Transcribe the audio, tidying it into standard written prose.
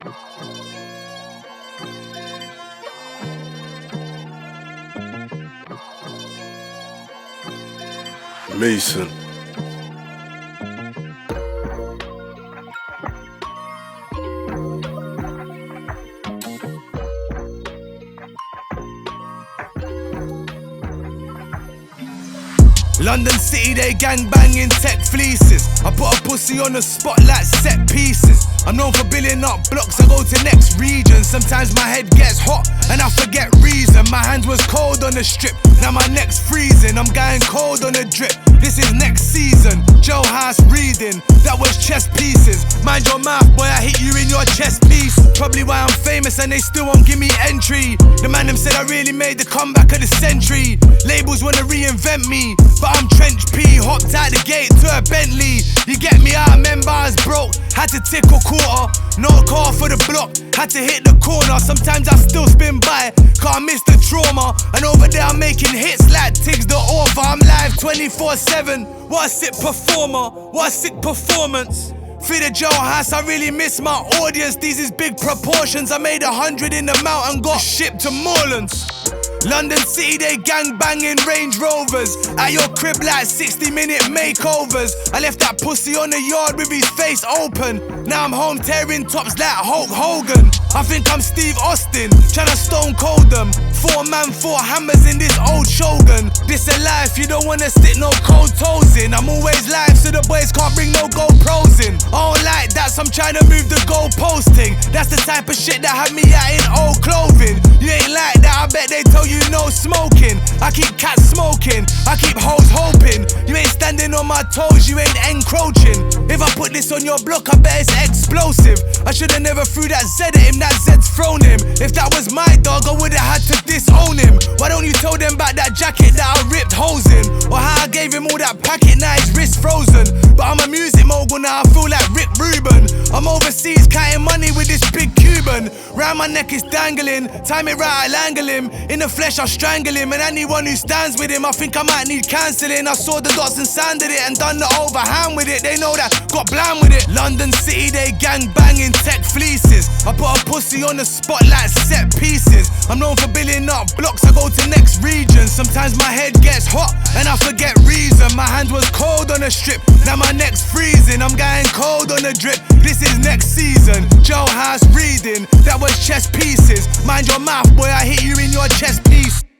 Mason. London City, they gang banging tech fleeces. I put a pussy on the spot like set pieces. I'm known for building up blocks, I go to next region. Sometimes my head gets hot and I forget reason. My hands was cold on the strip, now my neck's freezing. I'm going cold on the drip, this is next season. Joe House reading, that was chess pieces. Mind your mouth, boy, I hit you in your chest piece. Probably why I'm famous and they still won't give me entry. The man them said I really made the comeback of the century. Labels wanna reinvent me, but I'm Trench P, hopped out the gate to a Bentley. You get me, I remember I was broke, had to tick a quarter. No car for the block, had to hit the corner. Sometimes I still spin by, can't miss the trauma. And over there I'm making hits like Tiggs the author. I'm live 24/7, what a sick performer, what a sick performance. For the Joe House, I really miss my audience. These is big proportions, I made 100 in the mountain, got shipped to Moorlands. London City, they gang banging Range Rovers. At your crib like 60-minute makeovers. I left that pussy on the yard with his face open. Now I'm home tearing tops like Hulk Hogan. I think I'm Steve Austin, tryna stone cold them. 4 man, 4 hammers in this old Shogun. This a life, you don't wanna stick no cold toes in. I'm always live, so the boys can't bring no GoPros in. I don't like that, so I'm tryna move the goalposting. That's the type of shit that had me out in old clothing. You ain't like that, I bet they tell you no smoking. I keep cats smoking, I keep hoes hoping. You ain't standing on my toes, you ain't encroaching. If I put this on your block, I bet it's explosive. I should've never threw that Z at him, that Z's thrown him. If that was my dog, I would've had to disown him. Why don't you tell them about that jacket that I ripped holes in? Or how I gave him all that packet, now his wrist frozen. But I'm a music mogul now, I feel like Rick Rubin. I'm overseas counting money with this big Cuban. Round my neck is dangling, time it right, I'll angle him. In the flesh I'll strangle him, and anyone who stands with him I think I might need cancelling. I saw the dots and sanded it and done the overhand with it. They know that, got bland with it. London City, they gang banging tech fleeces. I put a pussy on the spot like set pieces. I'm known for building up blocks, I go to next region. Sometimes my head gets hot and I forget reason. My hand was cold on the strip, now my neck's freezing. I'm going cold on the drip, this is next season. Joe House reading, that was chess pieces. Mind your mouth, boy, I hit you in your chest piece.